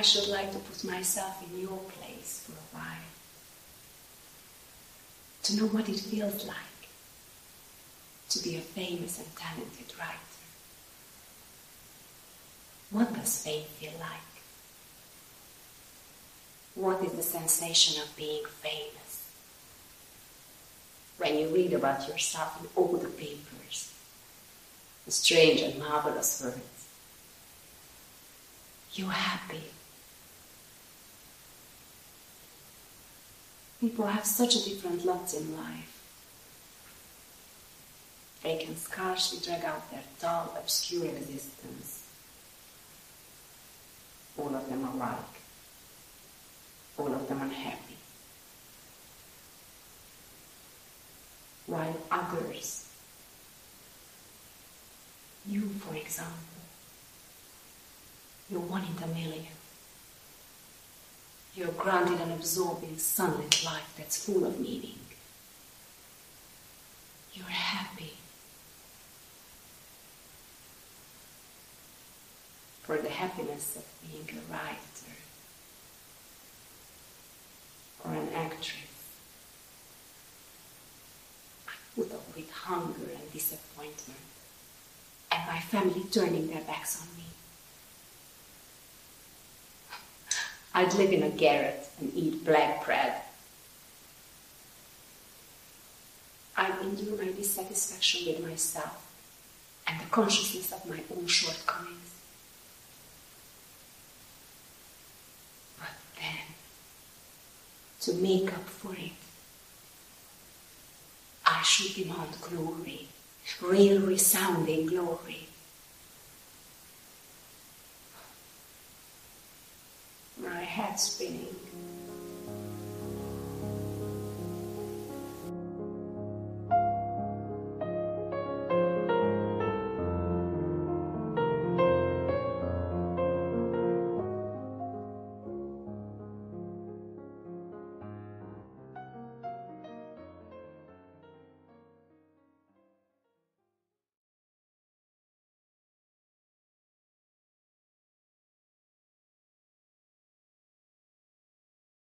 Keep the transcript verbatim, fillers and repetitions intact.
should like to put myself in your place for a while, to know what it feels like to be a famous and talented writer. What does fame feel like? What is the sensation of being famous? When you read about yourself in all the papers, the strange and marvelous words, you're happy. People have such a different lot in life. They can scarcely drag out their dull, obscure existence. All of them alike. All of them unhappy. While others, you for example, you're one in a million. You're grounded and absorbing sunlit life that's full of meaning. You're happy. For the happiness of being a writer or an actress, I put up with hunger and disappointment and my family turning their backs on me. I'd live in a garret and eat black bread. I'd endure my dissatisfaction with myself and the consciousness of my own shortcomings. But then, to make up for it, I should demand glory, real resounding glory. My head spinning,